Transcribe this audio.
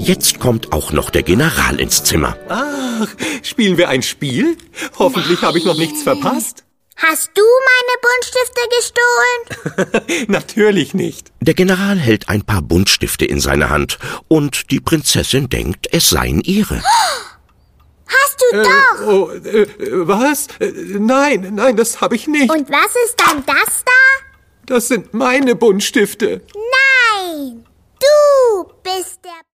Jetzt kommt auch noch der General ins Zimmer. Ach, spielen wir ein Spiel? Hoffentlich habe ich noch nichts verpasst. Hast du meine Buntstifte gestohlen? Natürlich nicht. Der General hält ein paar Buntstifte in seine Hand und die Prinzessin denkt, es seien ihre. Hast du doch! Was? Nein, das habe ich nicht. Und was ist dann das da? Das sind meine Buntstifte. Nein! Du bist der